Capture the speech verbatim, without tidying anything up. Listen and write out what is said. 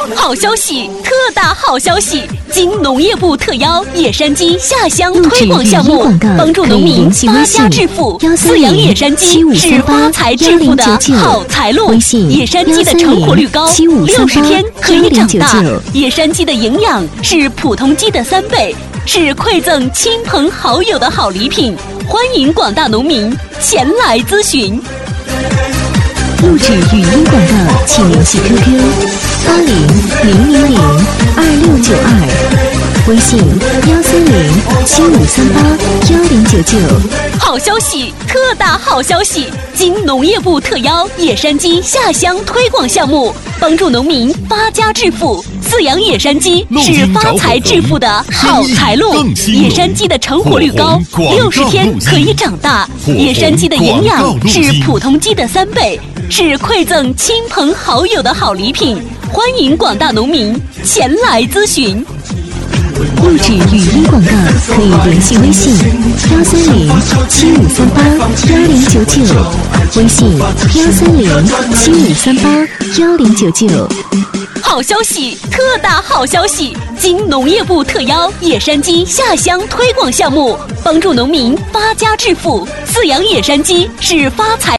好消息，特大好消息！经农业部特邀野山鸡下乡推广项目，帮助农民发家致富。饲养野山鸡是发财致富的好财路。野山鸡的成活率高，六十天可以长大。野山鸡的营养是普通鸡的三倍，是馈赠亲朋好友的好礼品。欢迎广大农民前来咨询。 录制语音广告，请联系 Q Q 八零零零零二六九二，微信幺三零七五三八幺零九九。 好消息，特大好消息！经农业部特邀野山鸡下乡推广项目，帮助农民发家致富。饲养野山鸡是发财致富的好财路。野山鸡的成活率高，六十天可以长大。野山鸡的营养是普通鸡的三倍，是馈赠亲朋好友的好礼品。欢迎广大农民前来咨询。 录制语音广告可以联系微信幺三零七五三八幺零九九，微信幺三零七五三八幺零九九。 好消息，特大好消息！经农业部特邀野山鸡下乡推广项目，帮助农民发家致富。饲养野山鸡是发财